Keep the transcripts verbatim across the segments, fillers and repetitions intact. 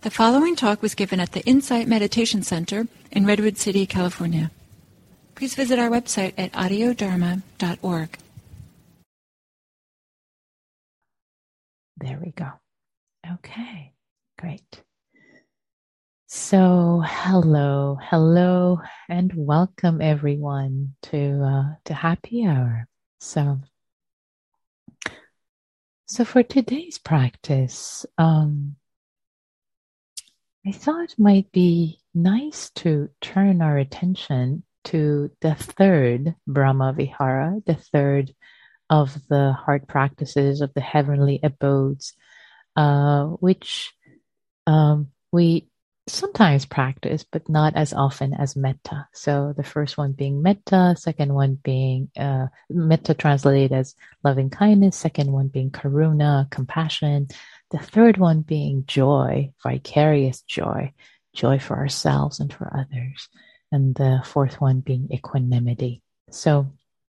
The following talk was given at the Insight Meditation Center in Redwood City, California. Please visit our website at audio dharma dot org. There we go. Okay, great. So, hello, hello, and welcome everyone to uh, to Happy Hour. So, so for today's practice, um, I thought it might be nice to turn our attention to the third Brahma Vihara, the third of the heart practices of the heavenly abodes, uh, which um, we sometimes practice, but not as often as metta. So the first one being metta, second one being uh, metta translated as loving kindness, second one being karuna, compassion, the third one being joy, vicarious joy, joy for ourselves and for others, and the fourth one being equanimity. So,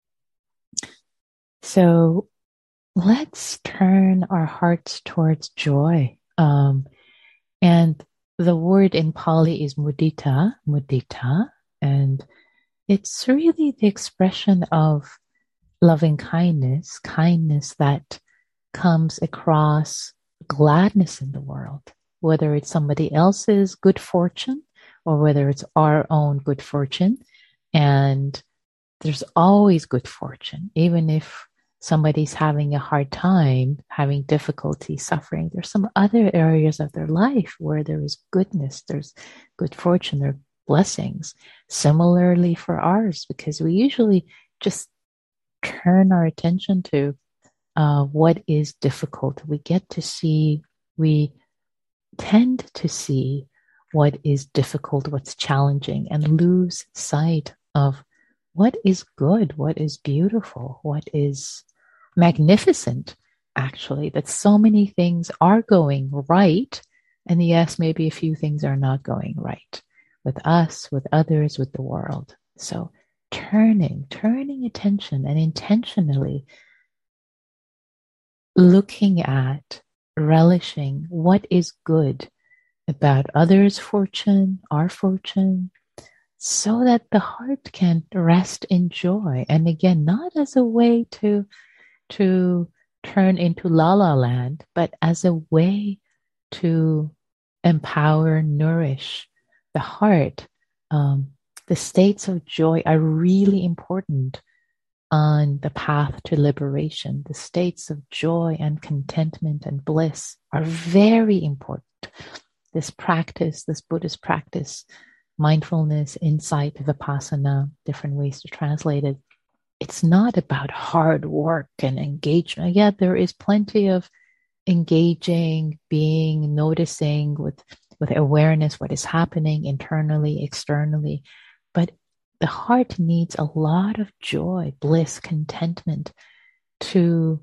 so let's turn our hearts towards joy. Um, and the word in Pali is mudita, mudita, and it's really the expression of loving kindness, kindness that comes across gladness in the world, whether it's somebody else's good fortune or whether it's our own good fortune. And there's always good fortune, even if somebody's having a hard time, having difficulty, suffering. There's some other areas of their life where there is goodness, there's good fortune, there are blessings. Similarly for ours, because we usually just turn our attention to uh, what is difficult. We get to see, we tend to see what is difficult, what's challenging, and lose sight of what is good, what is beautiful, what is magnificent, actually, that so many things are going right. And yes, maybe a few things are not going right with us, with others, with the world. So turning, turning attention and intentionally looking at, relishing what is good about others' fortune, our fortune, so that the heart can rest in joy. And again, not as a way to, to turn into la la land, but as a way to empower, nourish the heart. Um, the states of joy are really important on the path to liberation. The states of joy and contentment and bliss are very important. This practice, this Buddhist practice, mindfulness, insight, vipassana, different ways to translate it. It's not about hard work and engagement. Yet there is plenty of engaging, being, noticing with, with awareness what is happening internally, externally. But the heart needs a lot of joy, bliss, contentment to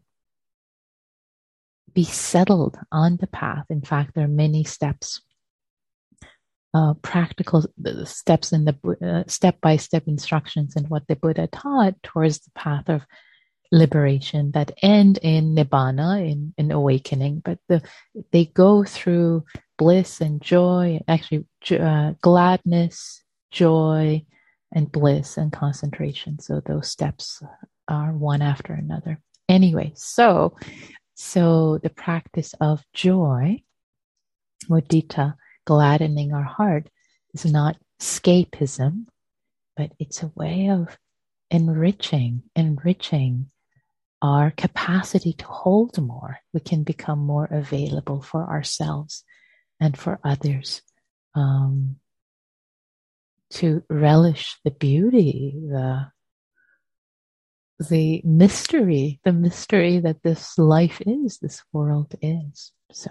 be settled on the path. In fact, there are many steps, uh, practical steps in the uh, step-by-step instructions in what the Buddha taught towards the path of liberation that end in nibbana, in, in awakening. But the, they go through bliss and joy, actually uh, gladness, joy, and bliss and concentration. So those steps are one after another. Anyway, so so the practice of joy, mudita, gladdening our heart, is not escapism, but it's a way of enriching, enriching our capacity to hold more. We can become more available for ourselves and for others. Um, to relish the beauty, the the mystery, the mystery that this life is, this world is. So,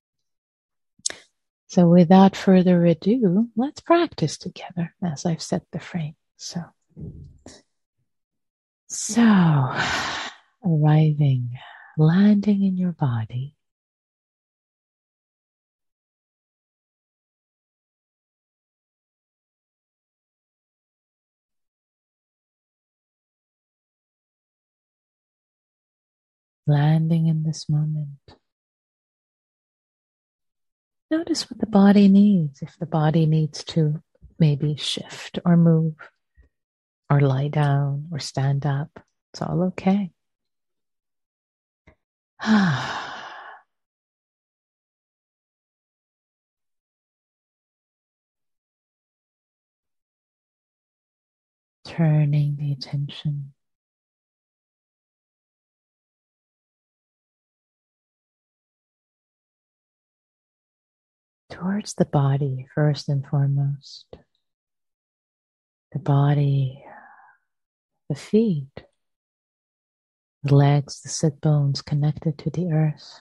so without further ado, let's practice together as I've set the frame. So, so arriving, landing in your body. Landing in this moment. Notice what the body needs. If the body needs to maybe shift or move or lie down or stand up, it's all okay. Turning the attention towards the body first and foremost. The body, the feet, the legs, the sit bones connected to the earth.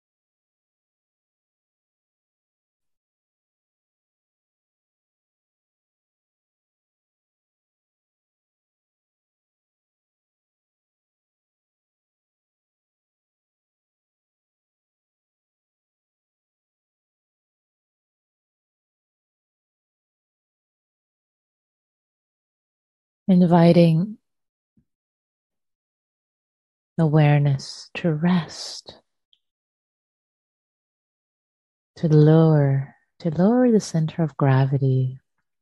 Inviting awareness to rest, to lower, to lower the center of gravity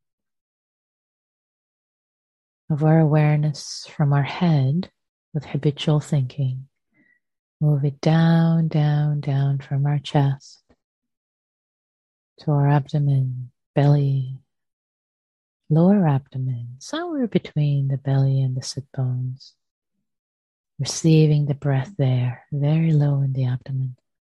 of our awareness from our head with habitual thinking. Move it down, down, down from our chest to our abdomen, belly, lower abdomen, somewhere between the belly and the sit bones. Receiving the breath there, very low in the abdomen.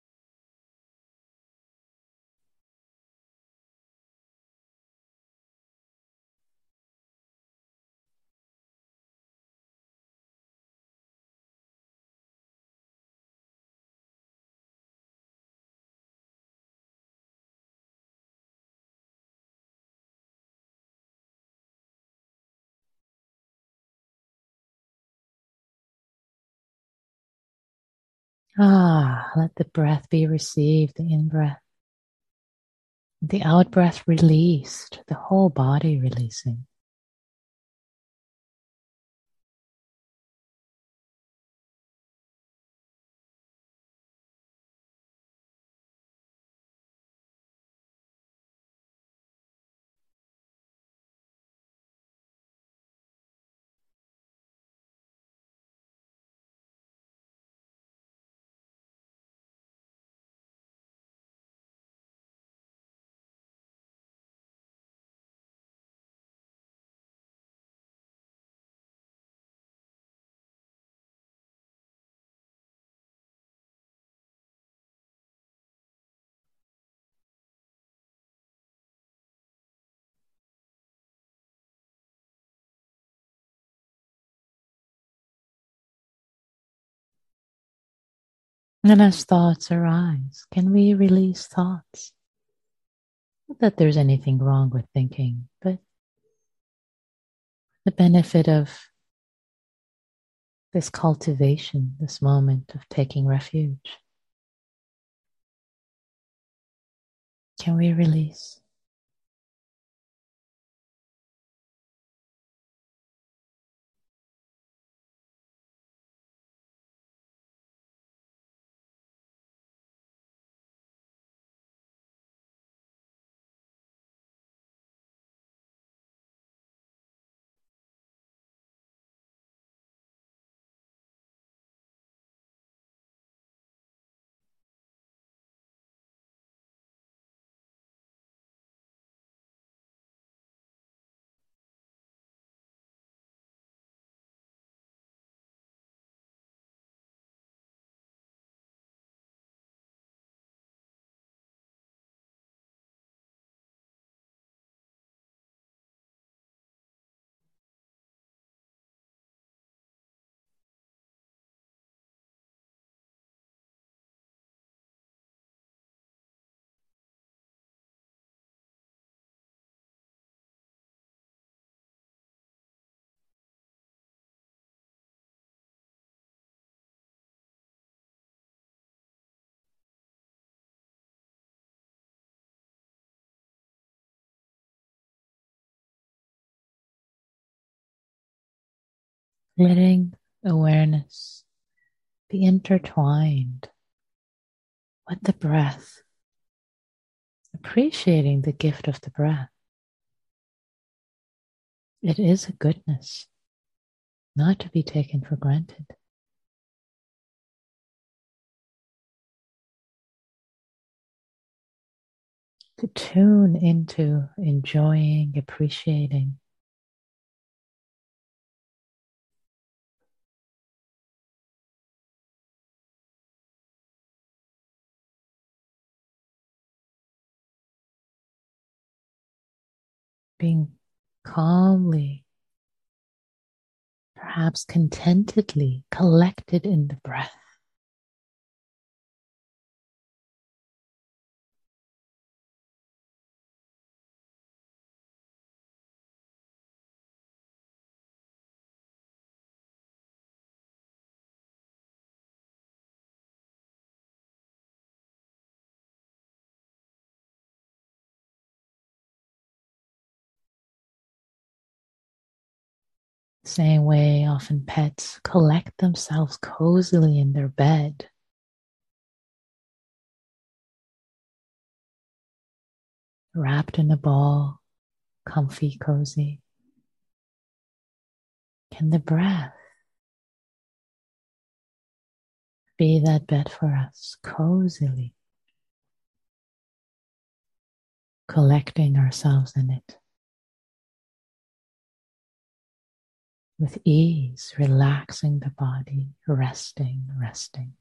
Ah, let the breath be received, the in-breath. The out-breath released, the whole body releasing. And as thoughts arise, can we release thoughts? Not that there's anything wrong with thinking, but the benefit of this cultivation, this moment of taking refuge. Can we release? Letting awareness be intertwined with the breath, appreciating the gift of the breath. It is a goodness, not to be taken for granted. To tune into enjoying, appreciating. Being calmly, perhaps contentedly collected in the breath. Same way often pets collect themselves cozily in their bed. Wrapped in a ball, comfy, cozy. Can the breath be that bed for us, cozily, collecting ourselves in it? With ease, relaxing the body, resting, resting.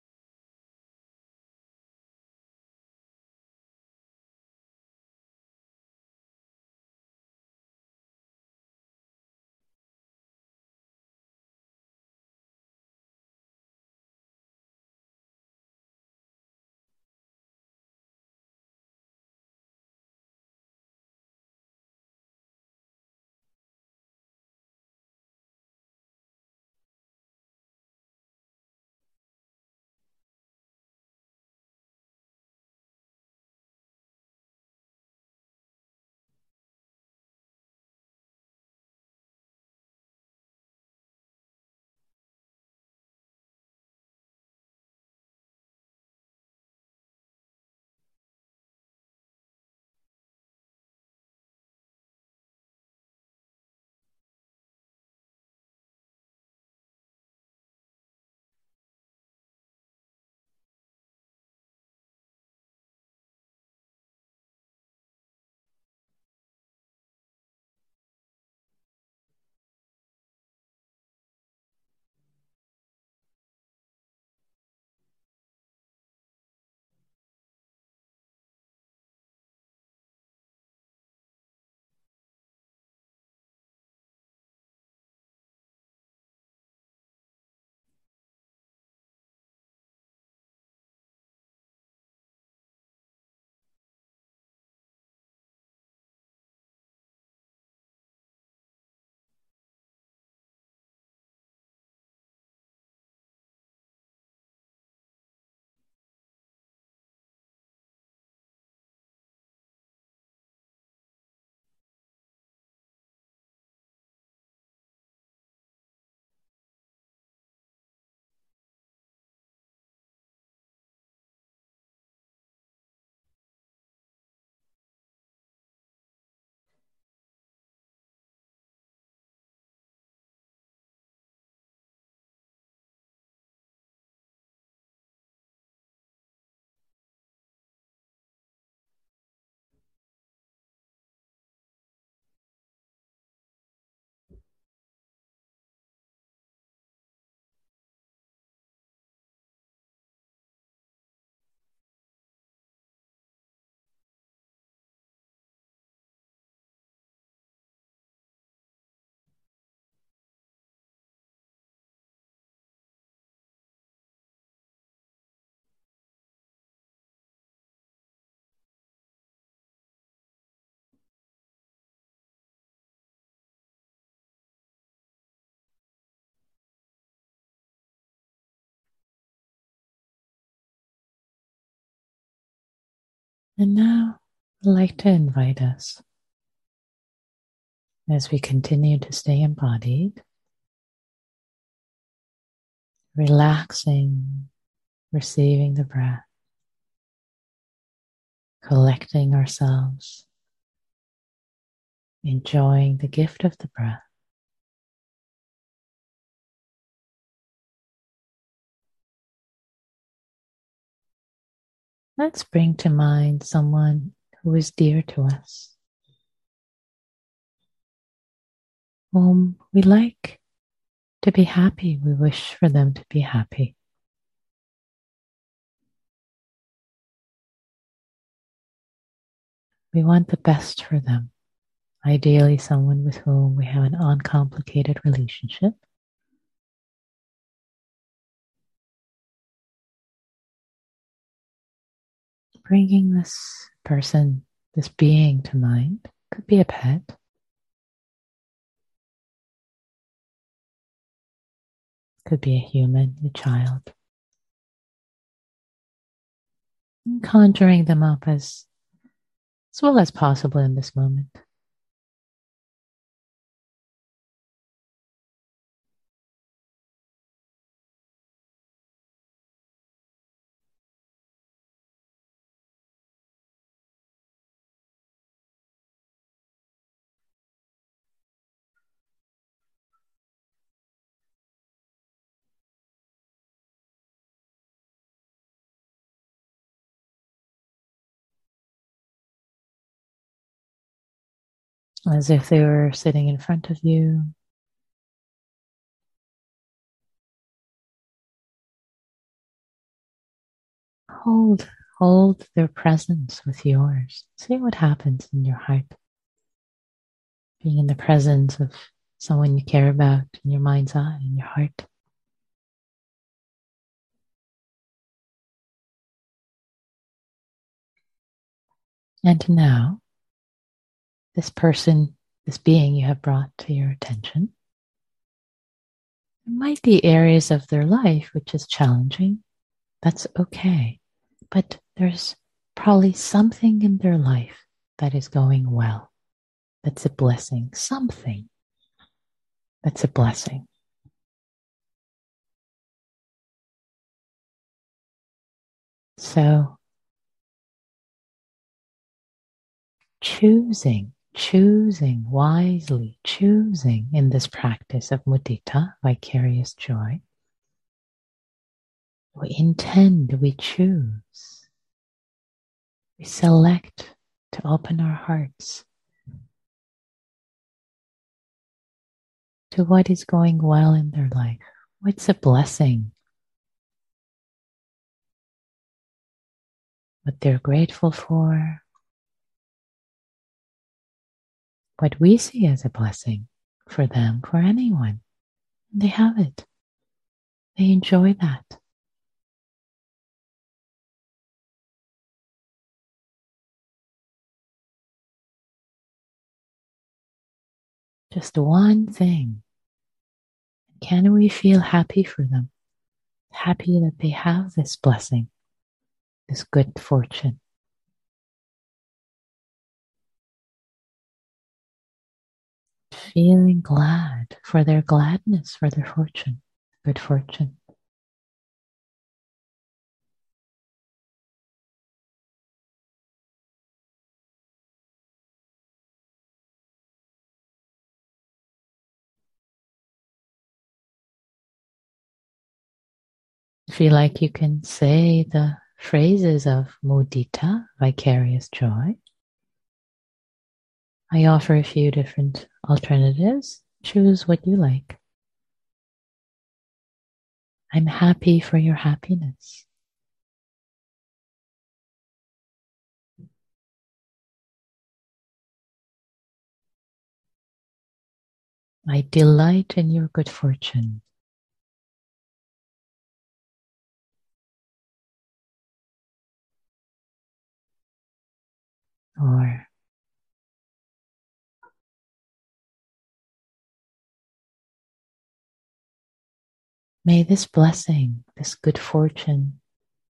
And now I'd like to invite us, as we continue to stay embodied, relaxing, receiving the breath, collecting ourselves, enjoying the gift of the breath. Let's bring to mind someone who is dear to us, whom we like to be happy. We wish for them to be happy. We want the best for them. Ideally, someone with whom we have an uncomplicated relationship. Bringing this person, this being to mind. Could be a pet. Could be a human, a child. And conjuring them up as, as well as possible in this moment. As if they were sitting in front of you. Hold, hold their presence with yours. See what happens in your heart. Being in the presence of someone you care about in your mind's eye, in your heart. And now, this person, this being you have brought to your attention, there might be areas of their life which is challenging. That's okay. But there's probably something in their life that is going well. That's a blessing. Something that's a blessing. So, choosing, choosing wisely, choosing in this practice of mudita, vicarious joy, we intend, we choose, we select to open our hearts to what is going well in their life. What's a blessing? What they're grateful for. What we see as a blessing for them, for anyone. They have it. They enjoy that. Just one thing. Can we feel happy for them? Happy that they have this blessing, this good fortune. Feeling glad for their gladness, for their fortune, good fortune. Feel like you can say the phrases of mudita, vicarious joy. I offer a few different alternatives. Choose what you like. I'm happy for your happiness. I delight in your good fortune. Or may this blessing, this good fortune,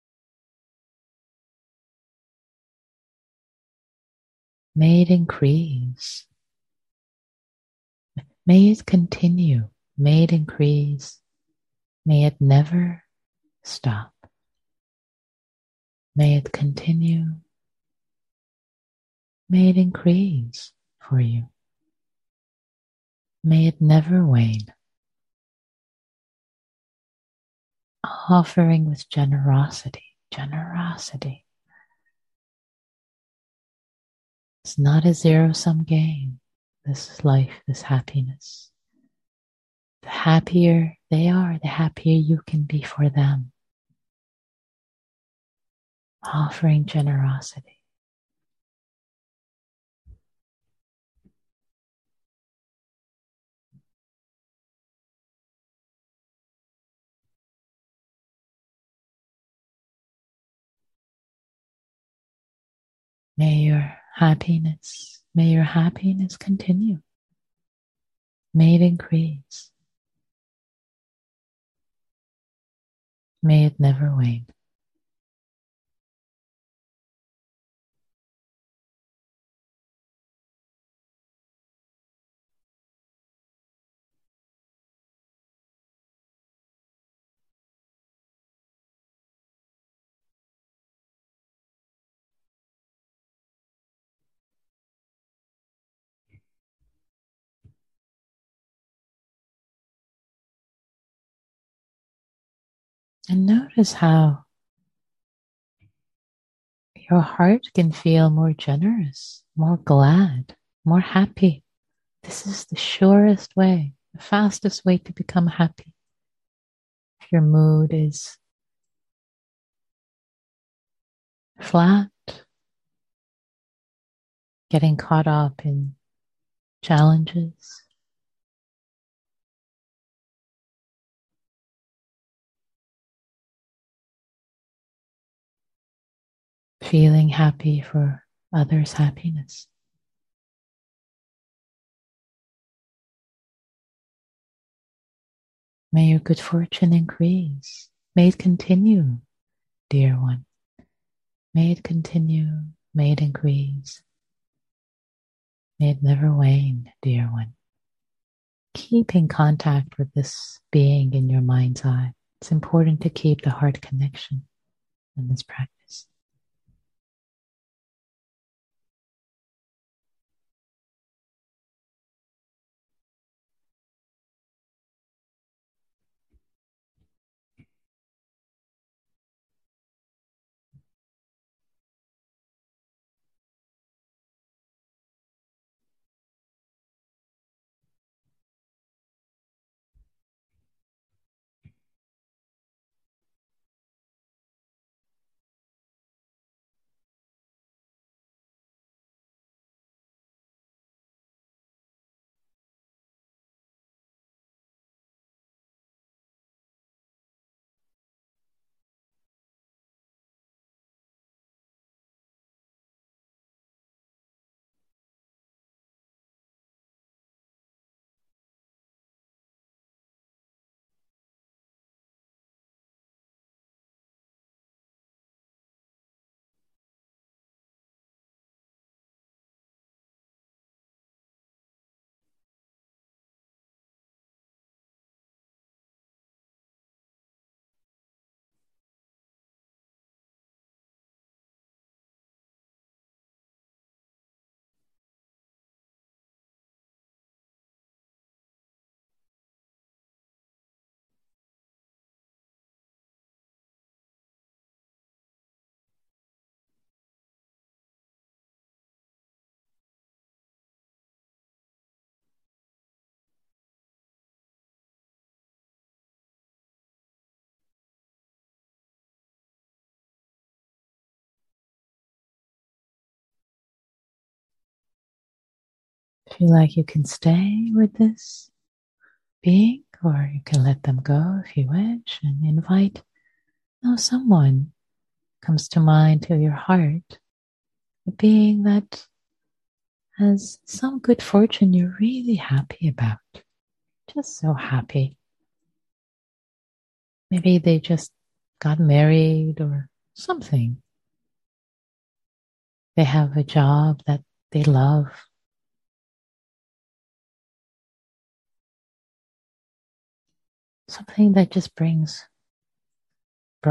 may it increase. May it continue. May it increase. May it never stop. May it continue. May it increase for you. May it never wane. Offering with generosity, generosity. It's not a zero-sum game, this life, this happiness. The happier they are, the happier you can be for them. Offering generosity. May your happiness, may your happiness continue. May it increase. May it never wane. And notice how your heart can feel more generous, more glad, more happy. This is the surest way, the fastest way to become happy. If your mood is flat, getting caught up in challenges, feeling happy for others' happiness. May your good fortune increase. May it continue, dear one. May it continue. May it increase. May it never wane, dear one. Keep in contact with this being in your mind's eye. It's important to keep the heart connection in this practice. Feel like you can stay with this being, or you can let them go if you wish, and invite now someone comes to mind to your heart, a being that has some good fortune you're really happy about, just so happy. Maybe they just got married or something. They have a job that they love. Something that just brings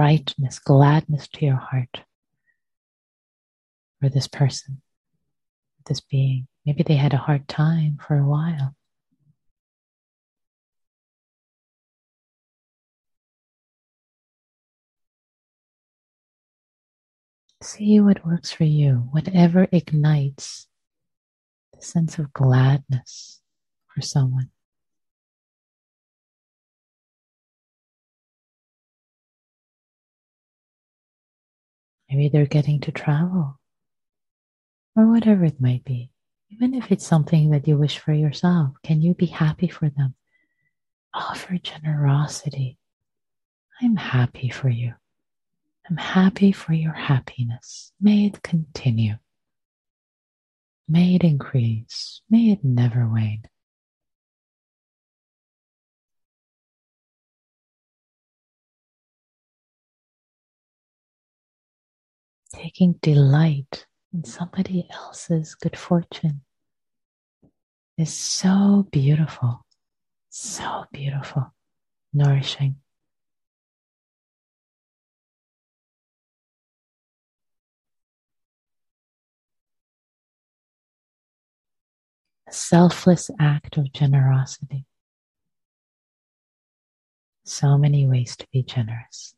brightness, gladness to your heart for this person. this being. Maybe they had a hard time for a while. See what works for you, whatever ignites the sense of gladness for someone. Maybe they're getting to travel, or whatever it might be. Even if it's something that you wish for yourself, can you be happy for them? Offer generosity. I'm happy for you. I'm happy for your happiness. May it continue. May it increase. May it never wane. Taking delight in somebody else's good fortune is so beautiful, so beautiful, nourishing. A selfless act of generosity. So many ways to be generous.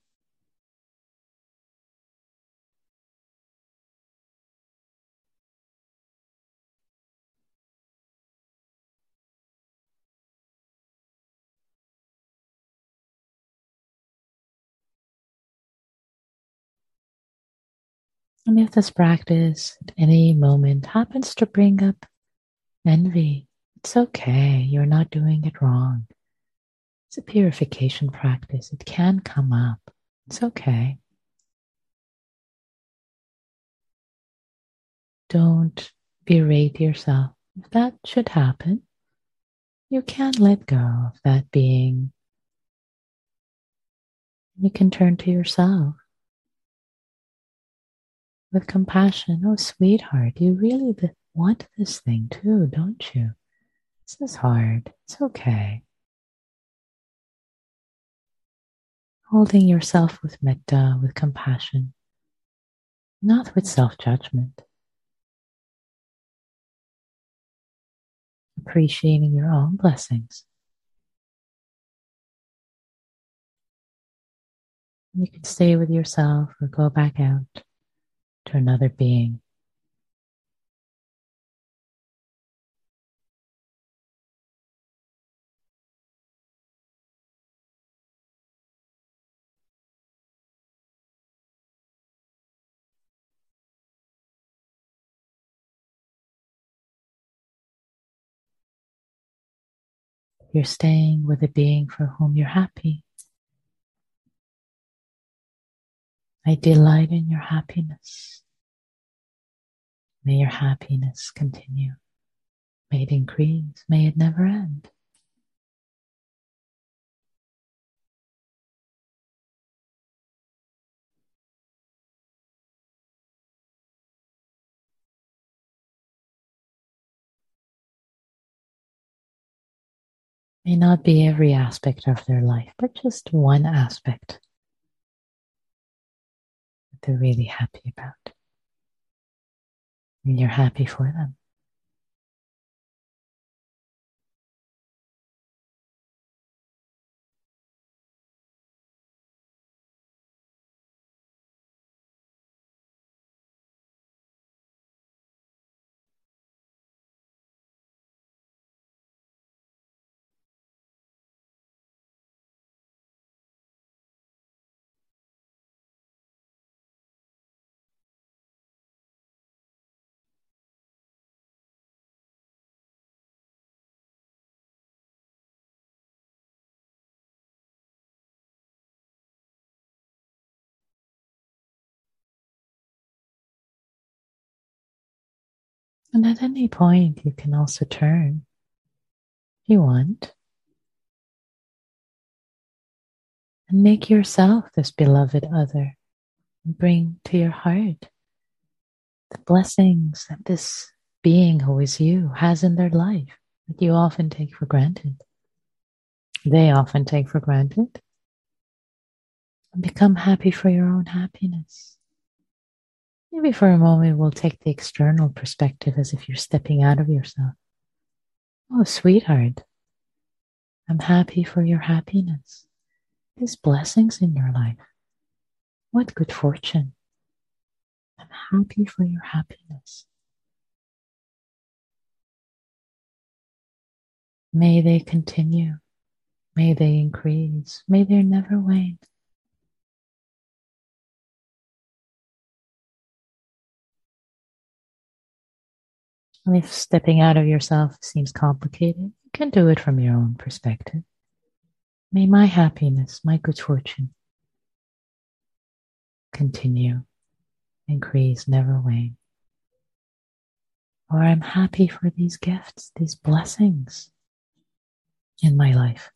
And if this practice at any moment happens to bring up envy, it's okay. You're not doing it wrong. It's a purification practice. It can come up. It's okay. Don't berate yourself. If that should happen, you can let go of that being. You can turn to yourself with compassion. Oh, sweetheart, you really want this thing too, don't you? This is hard. It's okay. Holding yourself with metta, with compassion, not with self-judgment. Appreciating your own blessings. You can stay with yourself or go back out to another being. You're staying with a being for whom you're happy. I delight in your happiness. May your happiness continue. May it increase. May it never end. May not be every aspect of their life, but just one aspect that they're really happy about. And you're happy for them. And at any point, you can also turn, if you want, and make yourself this beloved other, and bring to your heart the blessings that this being who is you has in their life that you often take for granted. They often take for granted. And become happy for your own happiness. Maybe for a moment we'll take the external perspective as if you're stepping out of yourself. Oh, sweetheart, I'm happy for your happiness. These blessings in your life. What good fortune. I'm happy for your happiness. May they continue. May they increase. May they never wane. And if stepping out of yourself seems complicated, you can do it from your own perspective. May my happiness, my good fortune, continue, increase, never wane. Or I'm happy for these gifts, these blessings in my life.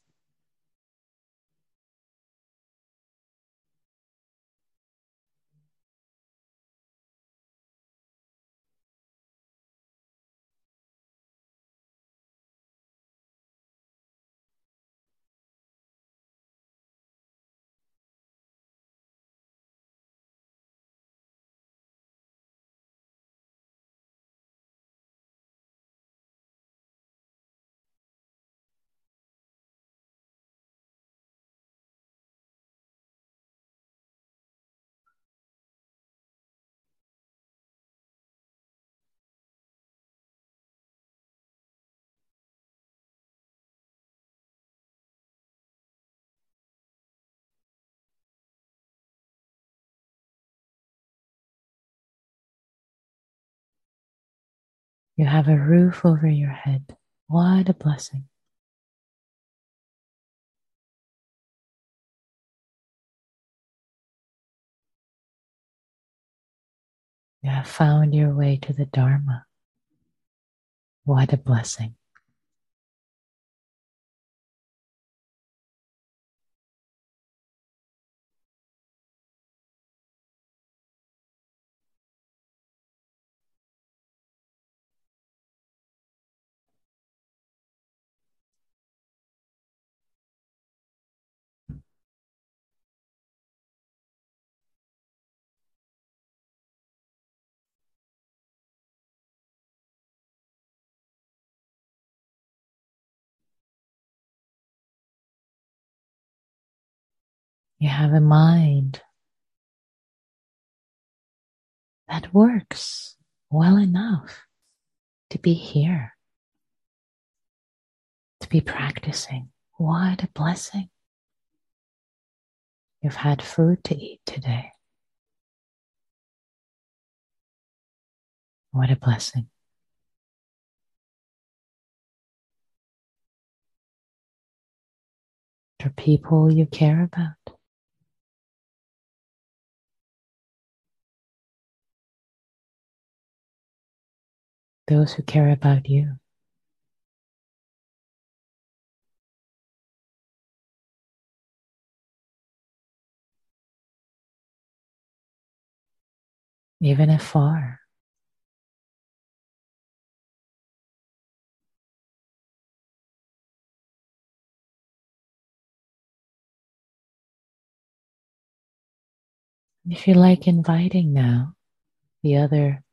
You have a roof over your head. What a blessing. You have found your way to the Dharma. What a blessing. You have a mind that works well enough to be here, to be practicing. What a blessing. You've had food to eat today. What a blessing. For people you care about. Those who care about you. Even if far. If you like inviting now, the other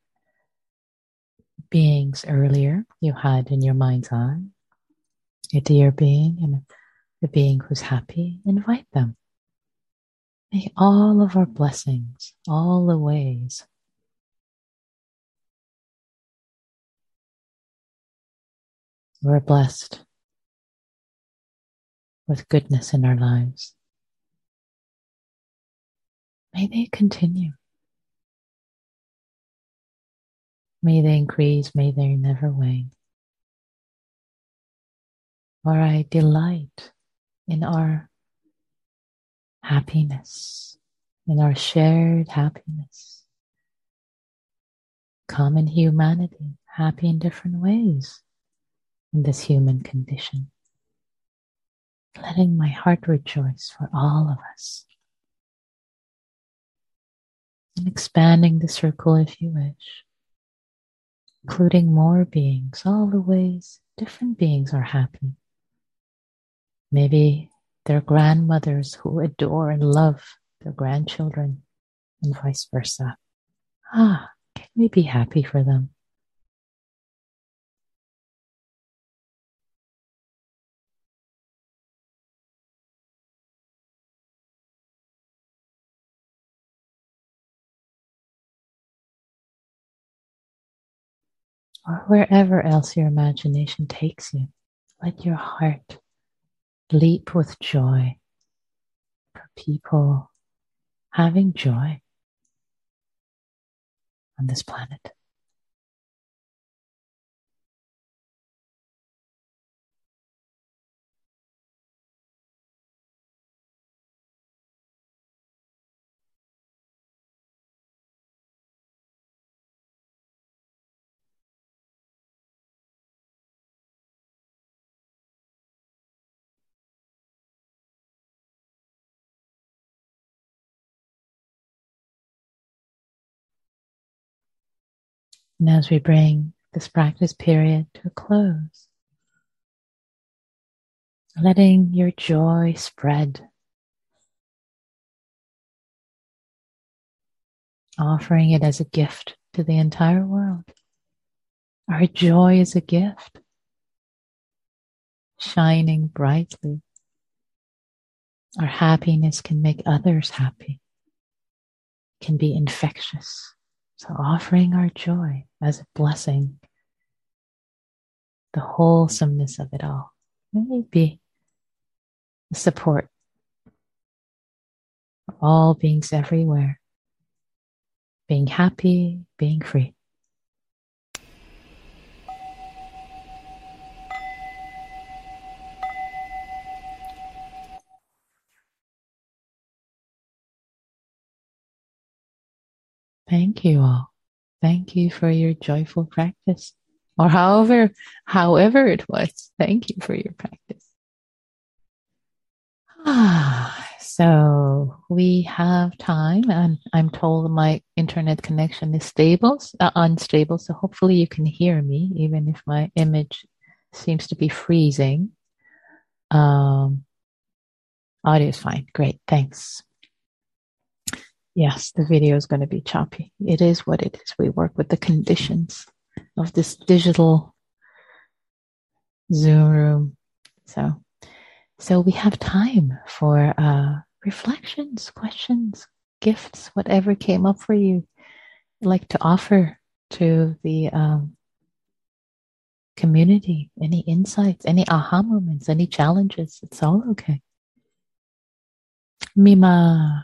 beings earlier you had in your mind's eye, a dear being and a being who's happy, invite them. May all of our blessings, all the ways we're blessed with goodness in our lives, may they continue. May they increase, may they never wane. For I delight in our happiness, in our shared happiness. Common humanity, happy in different ways in this human condition. Letting my heart rejoice for all of us. And expanding the circle if you wish. Including more beings, all the ways different beings are happy. Maybe their grandmothers who adore and love their grandchildren, and vice versa. Ah, can we be happy for them? Or wherever else your imagination takes you, let your heart leap with joy for people having joy on this planet. And as we bring this practice period to a close, letting your joy spread, offering it as a gift to the entire world. Our joy is a gift, shining brightly. Our happiness can make others happy, can be infectious. So offering our joy as a blessing, the wholesomeness of it all, may be the support for all beings everywhere, being happy, being free. Thank you all. Thank you for your joyful practice. Or however, however it was. Thank you for your practice. Ah, so we have time, and I'm told my internet connection is stable, uh, unstable. So hopefully you can hear me, even if my image seems to be freezing. Um, audio is fine. Great. Thanks. Yes, the video is going to be choppy. It is what it is. We work with the conditions of this digital Zoom room. So, so we have time for uh, reflections, questions, gifts, whatever came up for you. I'd like to offer to the um, community, any insights, any aha moments, any challenges. It's all okay. Mima.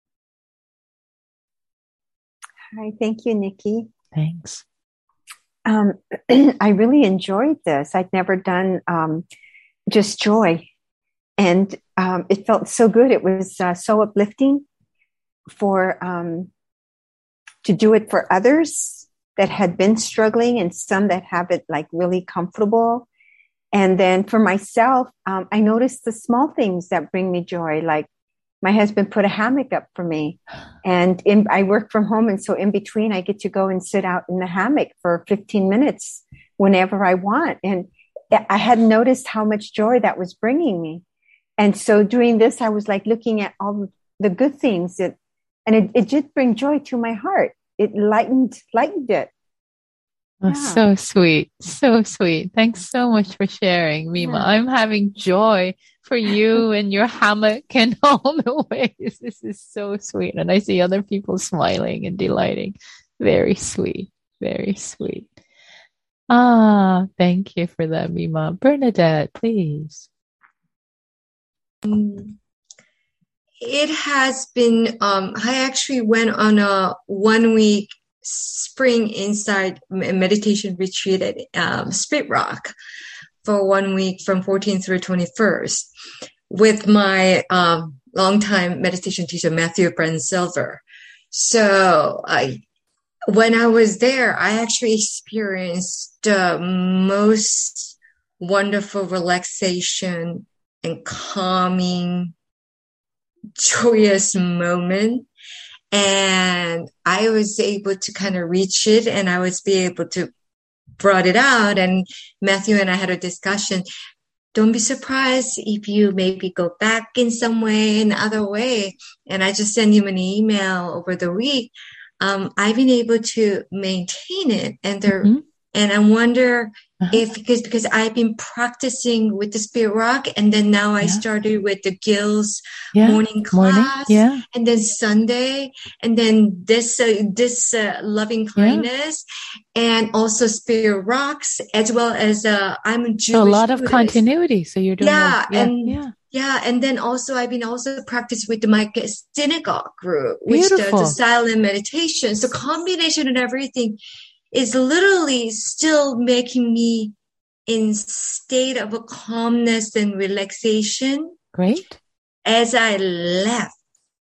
Hi, thank you, Nikki. Thanks. Um, I really enjoyed this. I'd never done um, just joy, and um, it felt so good. It was uh, so uplifting for um, to do it for others that had been struggling, and some that have it like really comfortable. And then for myself, um, I noticed the small things that bring me joy, like my husband put a hammock up for me, and in, I work from home. And so in between, I get to go and sit out in the hammock for fifteen minutes whenever I want. And I hadn't noticed how much joy that was bringing me. And so doing this, I was like looking at all the good things that, and it, it did bring joy to my heart. It lightened, lightened it. Oh, yeah. So sweet. So sweet. Thanks so much for sharing, Mima. Yeah. I'm having joy for you and your hammock and all the ways. This is so sweet. And I see other people smiling and delighting. Very sweet. Very sweet. Ah, thank you for that, Mima. Bernadette, please. Um, it has been, um, I actually went on a one week spring insight meditation retreat at um, Spit Rock for one week from fourteenth through twenty-first with my um, longtime meditation teacher, Matthew Brent Silver. So I, when I was there, I actually experienced the most wonderful relaxation and calming, joyous moment. And I was able to kind of reach it, and I was be able to brought it out. And Matthew and I had a discussion. Don't be surprised if you maybe go back in some way, in other way. And I just sent him an email over the week. um, I've been able to maintain it. And there, Mm-hmm. and I wonder Uh-huh. if, because, because I've been practicing with the Spirit Rock, and then now I Yeah. started with the Gil's Yeah. morning Morning. class, Yeah. and then Sunday, and then this, uh, this, uh, loving kindness, yeah. and also Spirit Rocks, as well as, uh, I'm a Jewish So a lot of Buddhist. continuity. So you're doing, yeah, a, yeah, and yeah. Yeah, and then also I've been also practicing with my synagogue group, which Beautiful. does the silent meditation. So combination and everything is literally still making me in state of a calmness and relaxation. Great. As I left.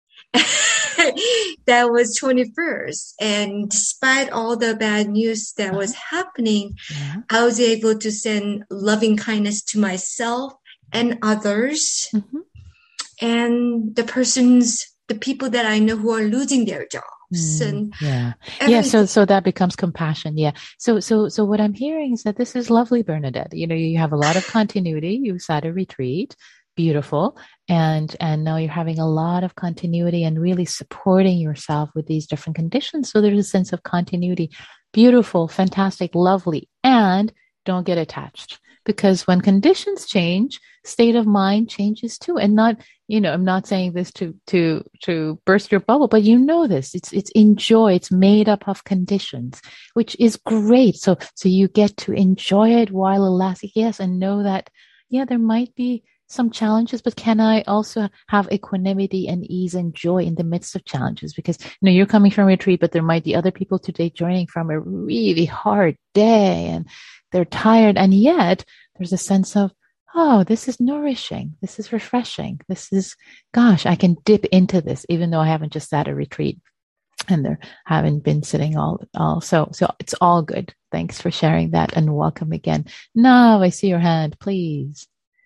That was twenty-first. And despite all the bad news that was happening, yeah. I was able to send loving kindness to myself and others. Mm-hmm. And the persons, the people that I know who are losing their jobs. Mm, and yeah. everything. Yeah. So, so that becomes compassion. Yeah. So, so, so what I'm hearing is that this is lovely, Bernadette. You know, you have a lot of continuity. You sat a retreat. Beautiful. And, and now you're having a lot of continuity and really supporting yourself with these different conditions. So there's a sense of continuity. Beautiful, fantastic, lovely. And don't get attached, because when conditions change, state of mind changes too. And not, you know, I'm not saying this to, to, to burst your bubble, but you know this, it's, it's enjoy. It's made up of conditions, which is great. So, so you get to enjoy it while it lasts. Yes. And know that, yeah, there might be some challenges, but can I also have equanimity and ease and joy in the midst of challenges? Because, you know, you're coming from a retreat, but there might be other people today joining from a really hard day and they're tired. And yet there's a sense of, oh, this is nourishing. This is refreshing. This is, gosh, I can dip into this, even though I haven't just sat a retreat and there haven't been sitting all, all. So, so it's all good. Thanks for sharing that and welcome again. Nav, I see your hand, please.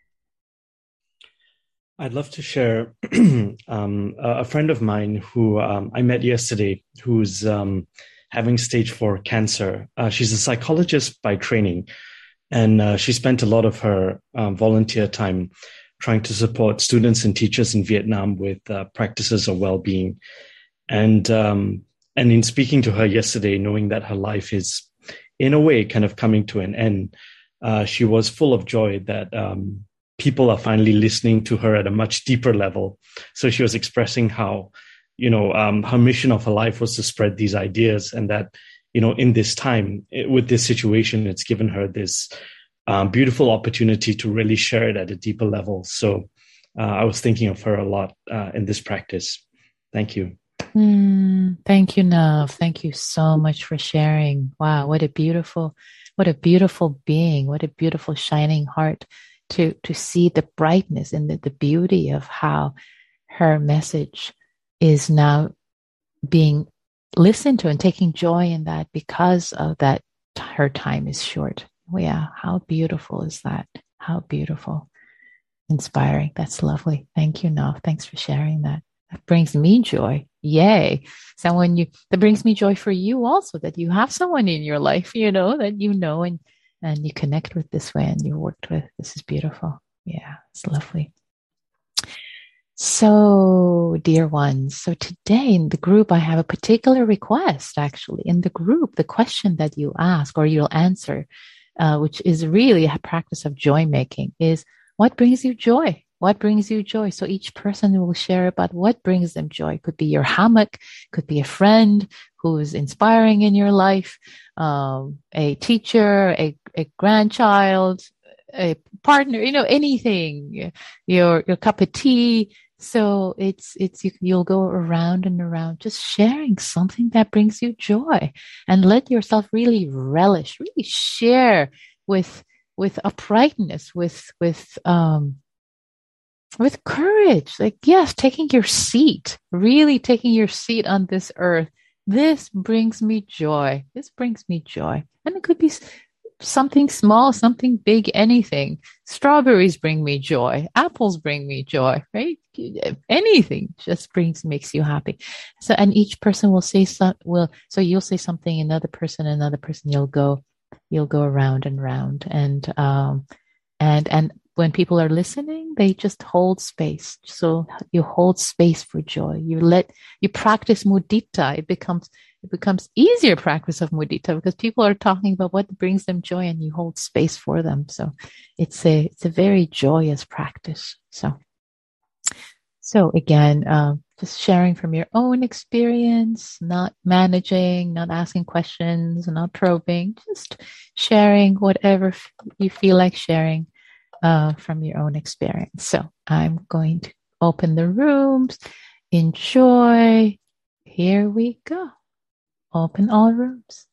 I'd love to share um, a friend of mine who um, I met yesterday, who's um, having stage four cancer. Uh, she's a psychologist by training, and uh, she spent a lot of her um, volunteer time trying to support students and teachers in Vietnam with uh, practices of well-being. And um, and in speaking to her yesterday, knowing that her life is, in a way, kind of coming to an end, uh, she was full of joy that um, people are finally listening to her at a much deeper level. So she was expressing how, you know, um, her mission of her life was to spread these ideas, and that, you know, in this time, it, with this situation, it's given her this um, beautiful opportunity to really share it at a deeper level. So uh, I was thinking of her a lot uh, in this practice. Thank you. Mm, thank you, Nav. Thank you so much for sharing. Wow, what a beautiful, what a beautiful being. What a beautiful shining heart to to see the brightness and the, the beauty of how her message is now being listened to and taking joy in that because of that her time is short. Well, yeah, how beautiful is that? How beautiful. Inspiring. That's lovely. Thank you, Nav. Thanks for sharing that. That brings me joy. Yay. Someone you, that brings me joy for you also, that you have someone in your life, you know, that you know and, and you connect with this way and you worked with. This is beautiful. Yeah, it's lovely. So, dear ones, so today in the group, I have a particular request actually. In the group, the question that you ask or you'll answer, uh, which is really a practice of joy making, is what brings you joy? What brings you joy? So each person will share about what brings them joy. Could be your hammock, could be a friend who is inspiring in your life, um, a teacher, a, a grandchild, a partner, you know, anything, your, your cup of tea. So it's, it's, you, you'll go around and around just sharing something that brings you joy and let yourself really relish, really share with, with uprightness, with, with, um, with courage, like, yes, taking your seat, really taking your seat on this earth. This brings me joy. This brings me joy. And it could be something small, something big, anything. Strawberries bring me joy. Apples bring me joy, right? Anything just brings, makes you happy. So, and each person will say some, will, so you'll say something, another person, another person, you'll go, you'll go around and round. And, um, and, and, when people are listening, they just hold space. So you hold space for joy. You let, you practice mudita. It becomes, it becomes easier practice of mudita because people are talking about what brings them joy and you hold space for them. So it's a, it's a very joyous practice. So, so again, um, just sharing from your own experience, not managing, not asking questions, not probing, just sharing whatever f- you feel like sharing uh, from your own experience. So I'm going to open the rooms. Enjoy. Here we go. Open all rooms.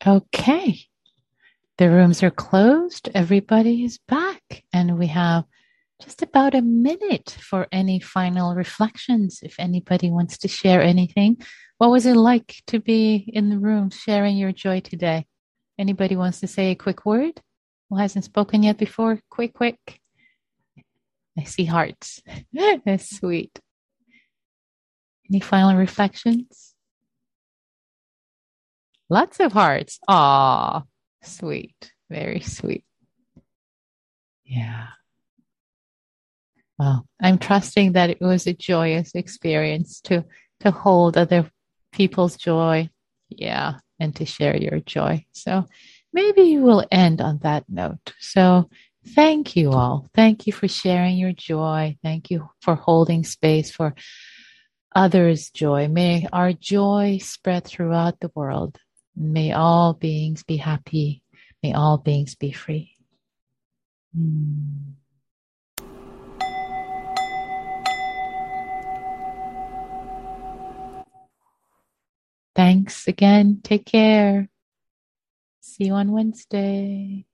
Okay. The rooms are closed. Everybody is back. And we have just about a minute for any final reflections. If anybody wants to share anything, what was it like to be in the room sharing your joy today? Anybody wants to say a quick word? Who hasn't spoken yet before? Quick, quick. I see hearts. That's sweet. Any final reflections? Lots of hearts. Aw, sweet. Very sweet. Yeah. Well, I'm trusting that it was a joyous experience to, to hold other people's joy. Yeah. And to share your joy. So maybe we'll end on that note. So thank you all. Thank you for sharing your joy. Thank you for holding space for others' joy. May our joy spread throughout the world. May all beings be happy. May all beings be free. Hmm. Thanks again. Take care. See you on Wednesday.